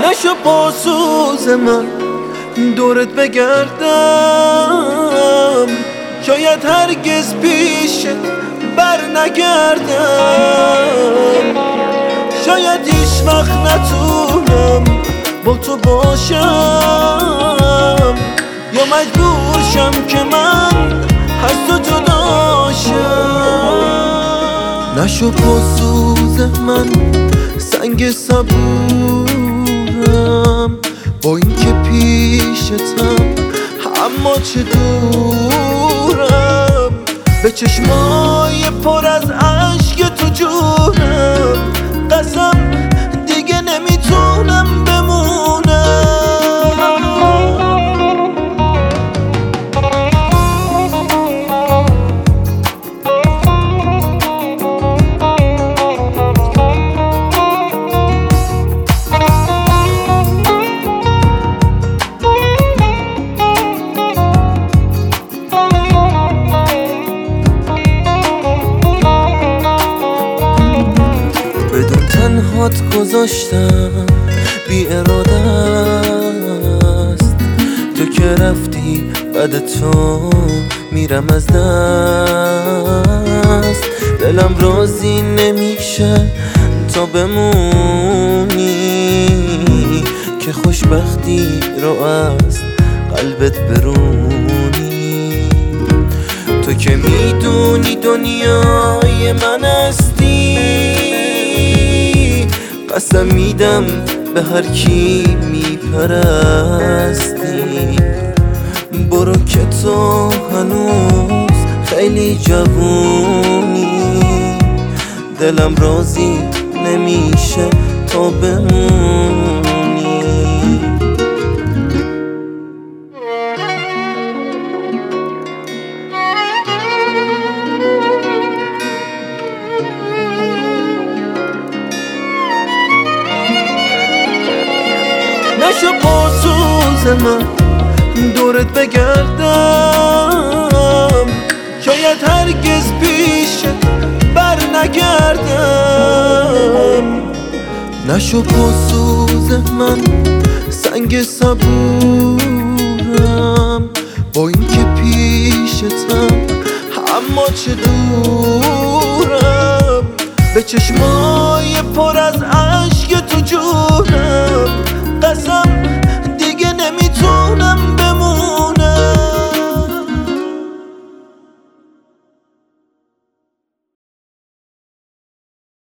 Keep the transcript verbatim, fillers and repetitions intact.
نشو با سوز من دورت بگردم، شاید هرگز پیشت بر نگردم، شاید هیچ وقت نتونم با تو باشم، یا مجبور شم که من از تو جدا شم. نشو با سوز من سنگ صبورم، با اینکه پیشتم اما چه دورم، به چشمای پر از عشق تو جونم، قسم دیگه نمیتونم بمونم. تنهات گذاشتم بی اراده است، تو که رفتی بعد تو میرم از دست، دلم راضی نمیشه تا بمونی، که خوشبختی رو از قلبت برونی، تو که میدونی دنیای من هستی، قسم میدم به هر کی میپرستی، برو که تو هنوز خیلی جوونی، دلم راضی نمیشه تا بمونی. نشو با سوز من دورت بگردم، شاید هرگز پیشت بر نگردم، نشو با سوز من سنگ صبورم، با اینکه پیشتم اما چه دورم، به چشمای پر از عشق تو جونم، قسم